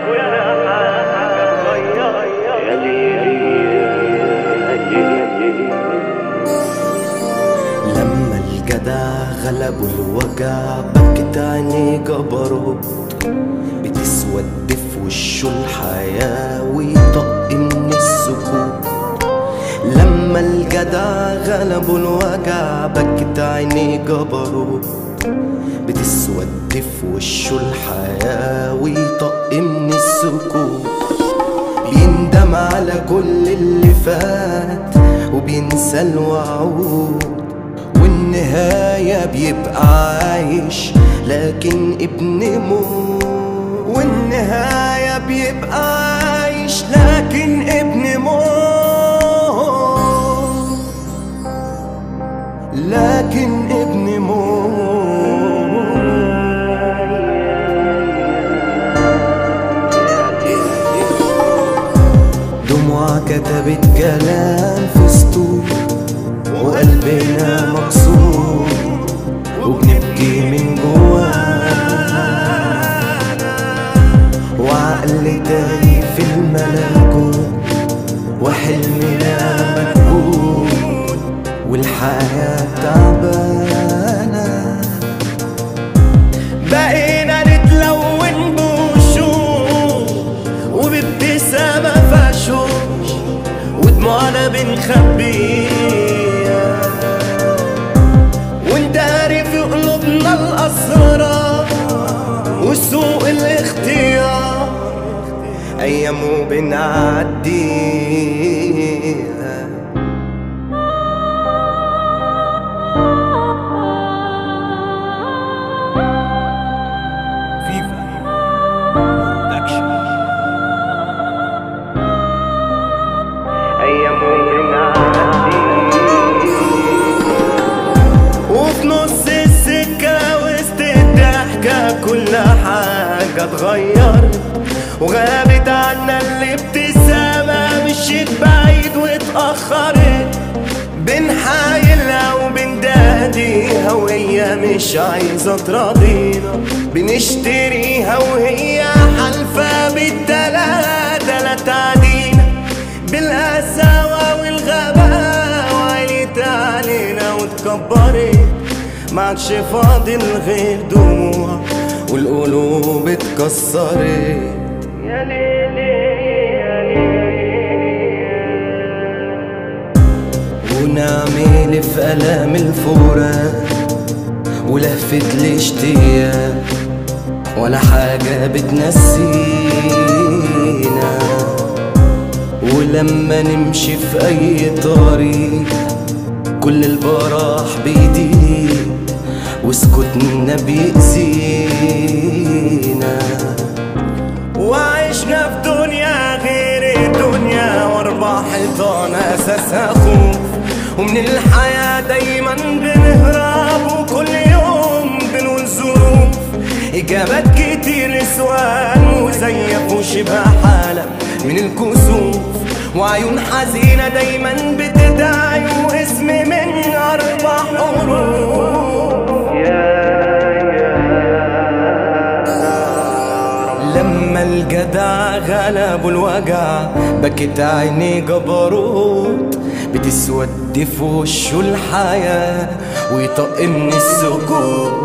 لما الجدع غلبوا الوجع بكت عينيه جبروت، بتسود في وشه الحياة ويطق من السكوت. لما الجدع غلبوا الوجع بكت عينيه جبروت، بتسود في وشه الحياة ويطق من السكوت. بيندم على كل اللي فات وبينسى الوعود، والنهاية بيبقى عايش لكن ابن موت. والنهاية بيبقى عايش لكن ابن موت، لكن ابن موت. دموع كتبت كلام في سطور وقلبنا مكسور وبنبكي من جوانا، وعقل تايه في الملكوت وحلمنا مكبوت والحياة تعبانة. بقينا نتلون بوشوش وبابتسامة فشوش ودموعنا بنخبيها، ونداري في قلوبنا الأسرار وسوء الاختيار أيام وبنعديها. أيام وفي نص السكة وسط الضحكة كل حاجة اتغيرت وغابت عنا الابتسامة، مشيت بعيد واتأخرت، بنحايلها وبنداديها وهي مش عايزة تراضينا، بنشتريها وهي حلفة بالتلاتة لا تعدينا، بالقساوة والغباء وعليت علينا واتكبرت، معادش فاضل غير دموع والقلوب اتكسرت. يا ليلي يا ليلي، ونعمل في ألام الفراق ولهفة الاشتياق ولا حاجة بتنسينا، ولما نمشي في أي طريق كل البراح بيضيق وسكوتنا بيأذينا، وعشنا في دنيا غير الدنيا واربع حيطان أساسها خوف، ومن الحياة دايما بنهرب وكل يوم بنقول ظروف، إجابات كتير لسؤال مزيف وشبه حالة من الكسوف، وعيون حزينة دايما بتدعي واسم من 4 حروف. لما الجدع غلبوا الوجع بكت عينيه جبروت، بتسود في وشه الحياة ويطق من السكوت.